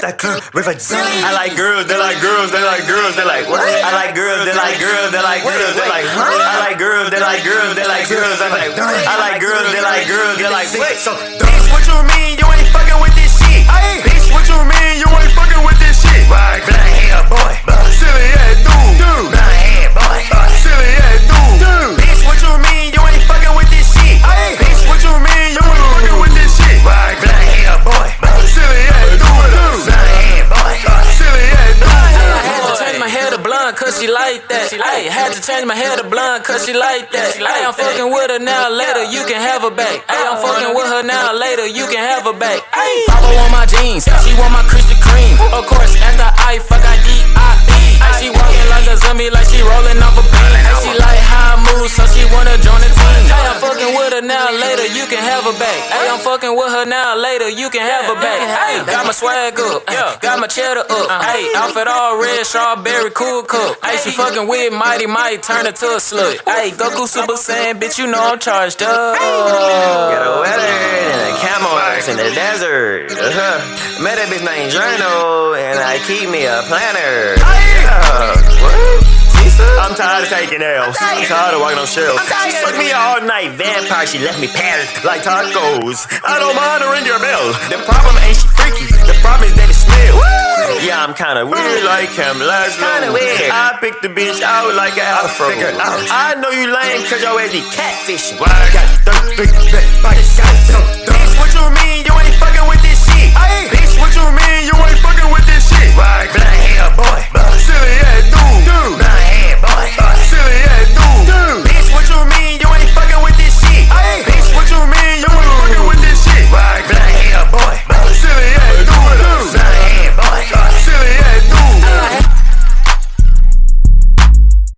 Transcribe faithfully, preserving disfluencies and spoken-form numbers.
that club with a zone. I like girls, they like girls, they like girls, they like what? I like girls, they like girls, they like girls, they like huh? I like girls, they like girls, they like girls, I like I like girls, they like girls, they like wait. So bitch, what you mean you ain't fucking with this shit? Bitch, what you mean you ain't fucking with this shit? Blind hair boy, silly ass dude, dude. Blind hair boy, silly ass dude, dude. Bitch, what you mean you ain't fucking with this shit? Bitch, what you mean you ain't fucking with this shit? Blind hair boy, silly ass dude, dude. Blind hair boy, silly ass dude. I had to change my hair to blonde cause she like that. I had to change my hair to blonde cause she like that. Ay, I'm fucking with her now, later you can have her back. Ay, I'm fucking with her now, later you can have her back. Papa want my jeans, she want my Krispy Kreme. Of course, after I fuck I D I E. She walking like a zombie, like she rolling off a bean. Ay, she like how I move, so she wanna join the team. Ay, I'm fucking with her now, later you can have her back. Ay, I'm fucking with her now, later you can have her back. Ay, got my swag up, got my cheddar up. Ay, outfit all red, strawberry, cool cup. Ay, she fucking with Mighty Mike, turn her to a slut. Ay, Goku Super Saiyan, bitch, you know I'm charged up. Got a weather and a camel horse in the desert. Uh-huh. Met a bitch named Journal and I keep me a planner. Yeah. What? I'm tired of taking L's. I'm tired of walking on shelves. She sucked me all night. Vampire, she left me padded like tacos. I don't mind to ring your bell. The problem ain't she freaky. The problem is that it smells. Yeah, I'm kinda weird like Cam Laszlo. Kinda weird. I picked the bitch out like an afro. I know you lame cause your ass be catfishing. Bitch, what you mean